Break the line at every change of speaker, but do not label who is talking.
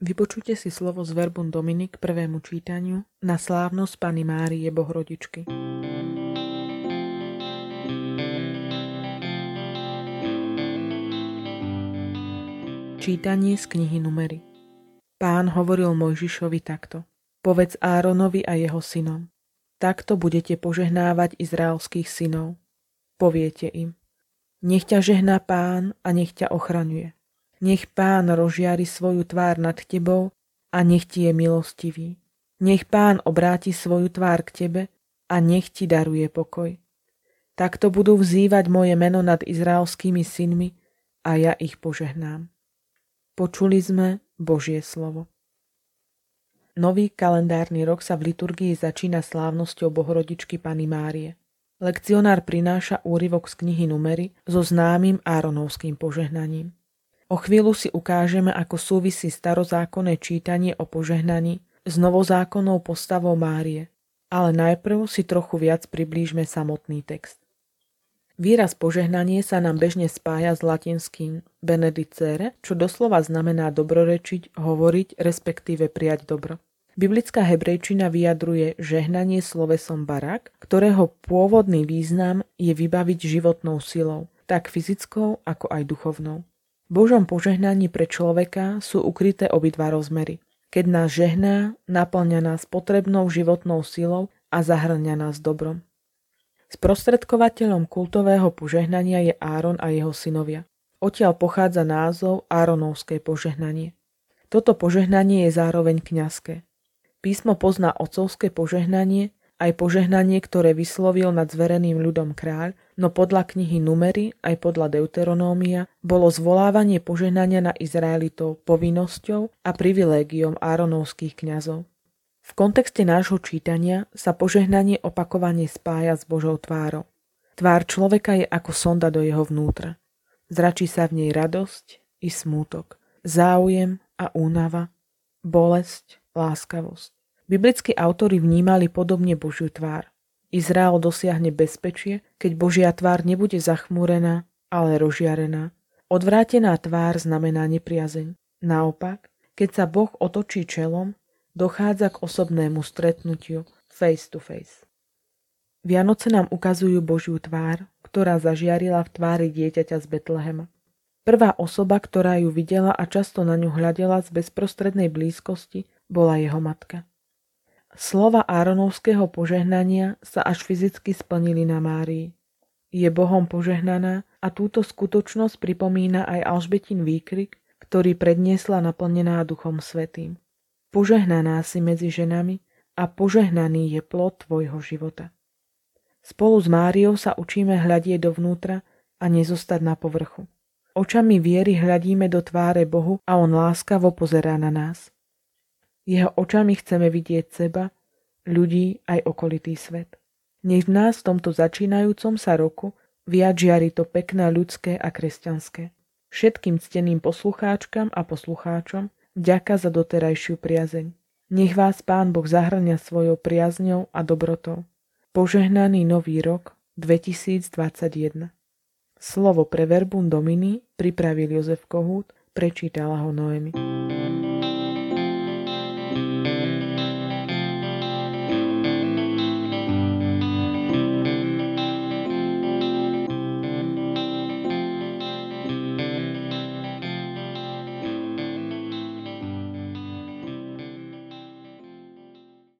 Vypočujte si slovo z Verbum Domini k prvému čítaniu na slávnosť Panny Márie Bohorodičky. Čítanie z knihy Númery. Pán hovoril Mojžišovi takto: Povedz Áronovi a jeho synom: Takto budete požehnávať izraelských synov. Poviete im: Nech ťa žehná Pán a nech ťa ochraňuje. Nech Pán rozžiari svoju tvár nad tebou a nech ti je milostivý. Nech Pán obráti svoju tvár k tebe a nech ti daruje pokoj. Takto budú vzývať moje meno nad izraelskými synmi a ja ich požehnám. Počuli sme Božie slovo. Nový kalendárny rok sa v liturgii začína slávnosťou Bohorodičky Panny Márie. Lekcionár prináša úryvok z knihy Númery so známym Áronovským požehnaním. O chvíľu si ukážeme, ako súvisí starozákonné čítanie o požehnaní s novozákonnou postavou Márie, ale najprv si trochu viac priblížme samotný text. Výraz požehnanie sa nám bežne spája s latinským benedicere, čo doslova znamená dobrorečiť, hovoriť, respektíve prijať dobro. Biblická hebrejčina vyjadruje žehnanie slovesom barak, ktorého pôvodný význam je vybaviť životnou silou, tak fyzickou ako aj duchovnou. V Božom požehnaní pre človeka sú ukryté obidva rozmery. Keď nás žehná, naplňa nás potrebnou životnou silou a zahrňa nás dobrom. Sprostredkovateľom kultového požehnania je Áron a jeho synovia. Odtiaľ pochádza názov Áronovské požehnanie. Toto požehnanie je zároveň kňazské. Písmo pozná otcovské požehnanie, aj požehnanie, ktoré vyslovil nad zvereným ľudom kráľ, no podľa knihy Númery, aj podľa Deuteronómia, bolo zvolávanie požehnania na Izraelitov povinnosťou a privilégiom áronovských kňazov. V kontexte nášho čítania sa požehnanie opakovane spája s Božou tvárou. Tvár človeka je ako sonda do jeho vnútra. Zračí sa v nej radosť i smútok, záujem a únava, bolesť, láskavosť. Biblickí autori vnímali podobne Božiu tvár. Izrael dosiahne bezpečie, keď Božia tvár nebude zachmúrená, ale rozžiarená. Odvrátená tvár znamená nepriazeň. Naopak, keď sa Boh otočí čelom, dochádza k osobnému stretnutiu face to face. Vianoce nám ukazujú Božiu tvár, ktorá zažiarila v tvári dieťaťa z Betlehema. Prvá osoba, ktorá ju videla a často na ňu hľadela z bezprostrednej blízkosti, bola jeho matka. Slova Áronovského požehnania sa až fyzicky splnili na Márii. Je Bohom požehnaná a túto skutočnosť pripomína aj Alžbetin výkrik, ktorý predniesla naplnená Duchom Svätým. Požehnaná si medzi ženami a požehnaný je plod tvojho života. Spolu s Máriou sa učíme hľadieť dovnútra a nezostať na povrchu. Očami viery hľadíme do tváre Bohu a on láskavo pozerá na nás. Jeho očami chceme vidieť seba, ľudí aj okolitý svet. Nech v nás v tomto začínajúcom sa roku viac žiari to pekné ľudské a kresťanské. Všetkým cteným poslucháčkam a poslucháčom vďaka za doterajšiu priazeň. Nech vás Pán Boh zahrňa svojou priazňou a dobrotou. Požehnaný nový rok 2021. Slovo pre Verbum Domini pripravil Jozef Kohút, prečítala ho Noemi.